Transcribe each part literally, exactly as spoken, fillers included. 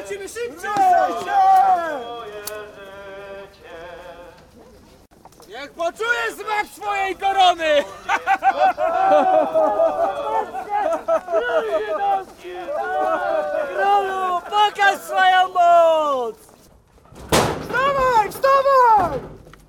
lecimy szybciej! Jak poczujesz smak swojej korony! Królu, pokaż swoją moc! Wstawaj, wstawaj!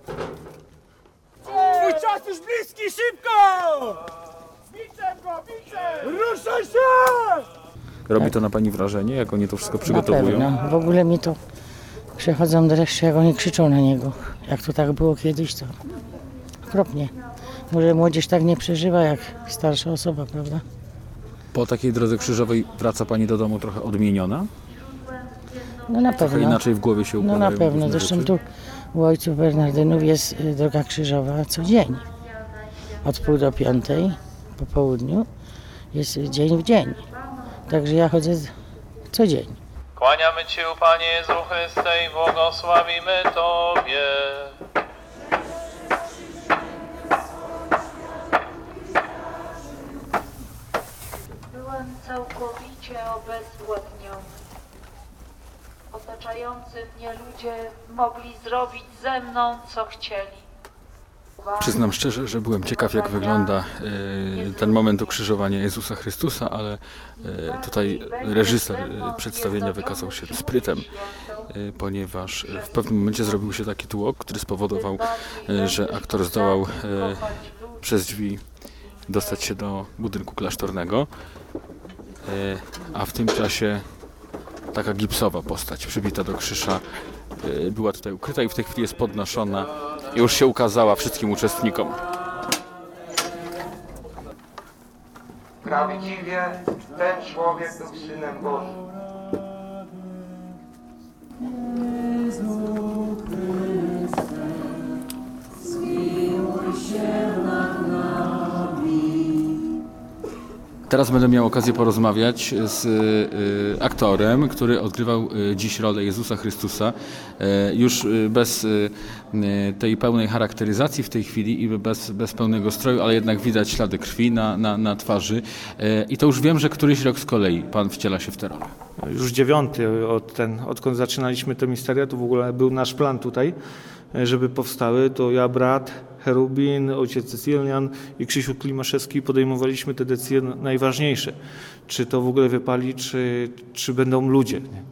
Twój czas już bliski, szybko! Biczem go, biczem! Ruszaj się! Robi to na pani wrażenie, jak oni to wszystko przygotowują? Na pewno. W ogóle mi to przechodzą dreszcze, jak oni krzyczą na niego. Jak to tak było kiedyś, to okropnie. Może młodzież tak nie przeżywa jak starsza osoba, prawda? Po takiej drodze krzyżowej wraca pani do domu trochę odmieniona? No na Trochę pewno. inaczej w głowie się No układają na pewno. różne Zresztą rzeczy. tu u ojców Bernardynów jest y, droga krzyżowa co dzień. Od pół do piątej po południu jest y, dzień w dzień. Także ja chodzę z- co dzień. Kłaniamy Ci, Panie Jezu Chryste, i błogosławimy Tobie. Byłem całkowicie obezwładniony. Otaczający mnie ludzie mogli zrobić ze mną, co chcieli. Przyznam szczerze, że byłem ciekaw, jak wygląda e, ten moment ukrzyżowania Jezusa Chrystusa, ale e, tutaj reżyser e, przedstawienia wykazał się sprytem, e, ponieważ w pewnym momencie zrobił się taki tłok, który spowodował, e, że aktor zdołał e, przez drzwi dostać się do budynku klasztornego, e, a w tym czasie taka gipsowa postać przybita do krzyża e, była tutaj ukryta i w tej chwili jest podnoszona i już się ukazała wszystkim uczestnikom. Prawdziwie ten człowiek był Synem Bożym. Teraz będę miał okazję porozmawiać z y, aktorem, który odgrywał y, dziś rolę Jezusa Chrystusa. Y, już y, bez y, tej pełnej charakteryzacji w tej chwili i bez, bez pełnego stroju, ale jednak widać ślady krwi na, na, na twarzy. Y, I to już wiem, że któryś rok z kolei Pan wciela się w tę rolę. Już dziewiąty, od ten, odkąd zaczynaliśmy te misteria, to w ogóle był nasz plan tutaj, żeby powstały. To ja, brat Cherubin, ojciec Cecylian i Krzysiu Klimaszewski podejmowaliśmy te decyzje najważniejsze. Czy to w ogóle wypali, czy, czy będą ludzie. Nie?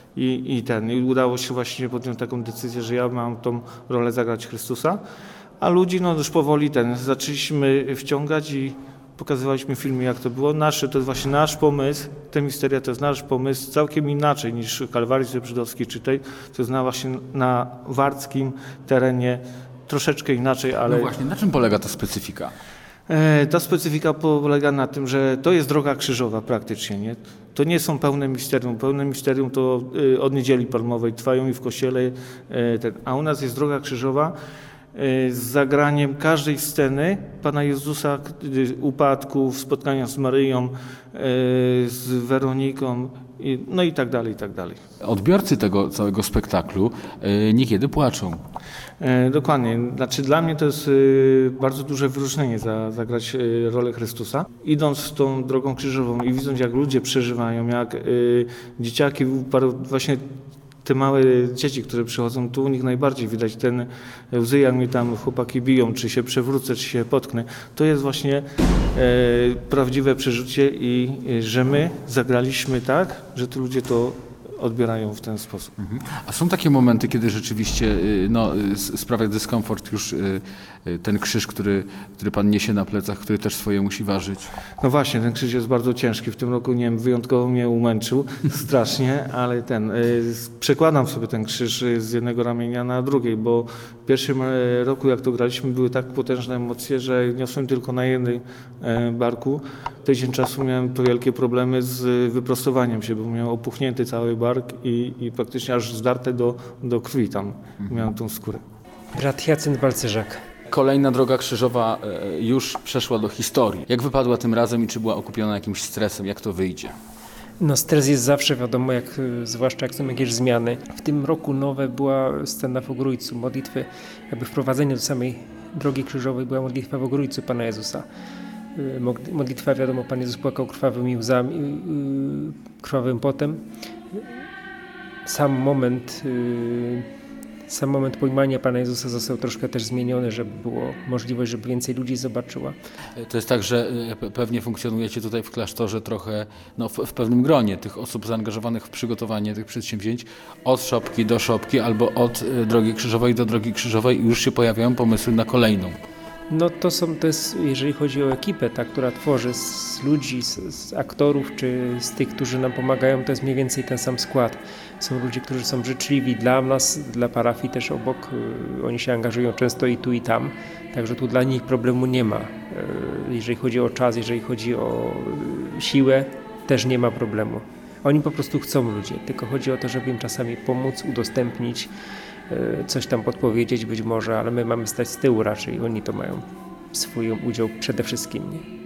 I, i, ten, I udało się właśnie podjąć taką decyzję, że ja mam tą rolę zagrać Chrystusa, a ludzi no już powoli ten, zaczęliśmy wciągać i pokazywaliśmy filmy, jak to było. Nasze, to jest właśnie nasz pomysł, te misteria to jest nasz pomysł, całkiem inaczej niż Kalwarii Żydowskiej czy tej, to jest na właśnie na warckim terenie, troszeczkę inaczej, ale... No właśnie, na czym polega ta specyfika? E, Ta specyfika polega na tym, że to jest droga krzyżowa praktycznie, nie? To nie są pełne misterium. Pełne misterium to y, od Niedzieli Palmowej trwają i w kościele, y, ten, a u nas jest droga krzyżowa y, z zagraniem każdej sceny Pana Jezusa, y, upadków, spotkania z Maryją, y, z Weroniką, i, no i tak dalej, i tak dalej. Odbiorcy tego całego spektaklu y, niekiedy płaczą. E, Dokładnie. Znaczy dla mnie to jest y, bardzo duże wyróżnienie za, zagrać y, rolę Chrystusa. Idąc tą drogą krzyżową i widząc, jak ludzie przeżywają, jak y, dzieciaki, par- właśnie te małe dzieci, które przychodzą tu, u nich najbardziej widać ten łzy, jak mnie tam chłopaki biją, czy się przewrócę, czy się potknę. To jest właśnie e, prawdziwe przeżycie i y, że my zagraliśmy tak, że tu ludzie to odbierają w ten sposób. A są takie momenty, kiedy rzeczywiście y, no, y, s- sprawia dyskomfort już y, y, ten krzyż, który, który Pan niesie na plecach, który też swoje musi ważyć. No właśnie, ten krzyż jest bardzo ciężki. W tym roku, nie wiem, wyjątkowo mnie umęczył strasznie, ale ten, y, przekładam sobie ten krzyż y, z jednego ramienia na drugiej, bo w pierwszym y, roku, jak to graliśmy, były tak potężne emocje, że niosłem tylko na jednym y, barku. Tydzień czasu miałem to wielkie problemy z y, wyprostowaniem się, bo miałem opuchnięty cały bark i, i praktycznie aż zdarte do, do krwi tam miałem tą skórę. Brat Jacynt Balcerzak. Kolejna droga krzyżowa y, już przeszła do historii. Jak wypadła tym razem i czy była okupiona jakimś stresem? Jak to wyjdzie? No stres jest zawsze, wiadomo, jak, y, zwłaszcza jak są jakieś zmiany. W tym roku nowe była scena w Ogrójcu, modlitwy, jakby wprowadzenie do samej drogi krzyżowej była modlitwa w Ogrójcu Pana Jezusa. Y, mod- Modlitwa, wiadomo, Pan Jezus płakał krwawymi łzami, y, y, krwawym potem. sam moment, yy, sam moment pojmania Pana Jezusa został troszkę też zmieniony, żeby było możliwość, żeby więcej ludzi zobaczyła. To jest tak, że e, pewnie funkcjonujecie tutaj w klasztorze trochę no, w, w pewnym gronie tych osób zaangażowanych w przygotowanie tych przedsięwzięć, od szopki do szopki albo od e, drogi krzyżowej do drogi krzyżowej i już się pojawiają pomysły na kolejną. No to są, to jest, jeżeli chodzi o ekipę, ta, która tworzy z ludzi, z, z aktorów, czy z tych, którzy nam pomagają, to jest mniej więcej ten sam skład. Są ludzie, którzy są życzliwi dla nas, dla parafii też obok. Oni się angażują często i tu, i tam, także tu dla nich problemu nie ma. Jeżeli chodzi o czas, jeżeli chodzi o siłę, też nie ma problemu. Oni po prostu chcą ludzie, tylko chodzi o to, żeby im czasami pomóc, udostępnić, coś tam podpowiedzieć być może, ale my mamy stać z tyłu raczej, oni to mają swój udział przede wszystkim. Nie?